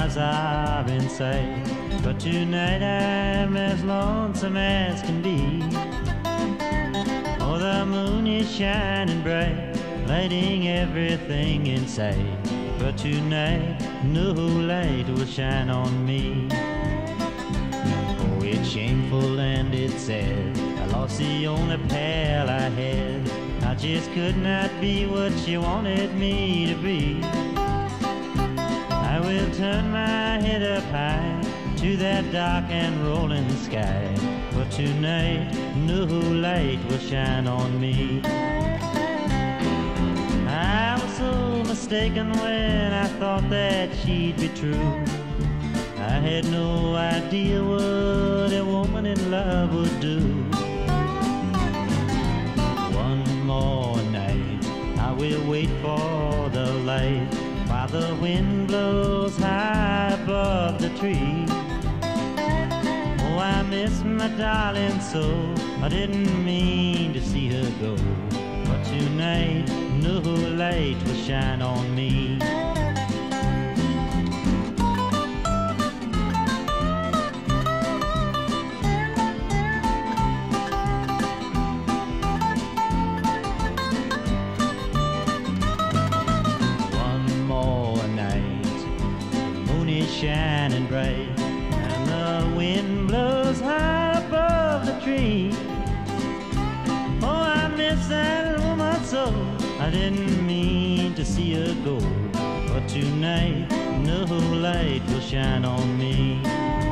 as I've been saying, but tonight I'm as lonesome as can be. Oh, the moon is shining bright, lighting everything in sight, but tonight no light will shine on me. Oh, it's shameful and it's sad, I lost the only pal I had. I just could not be what she wanted me to be. I will turn my head up high to that dark and rolling sky, but tonight no light will shine on me. I was so mistaken when I thought that she'd be true. I had no idea what a woman in love would do. One more night I will wait for the light, while the wind blows high above the tree. Oh, I miss my darling so, I didn't mean to see her go, but tonight no light will shine on me. Shining bright, and the wind blows high above the tree. Oh, I miss that woman so, I didn't mean to see her go, but tonight no light will shine on me.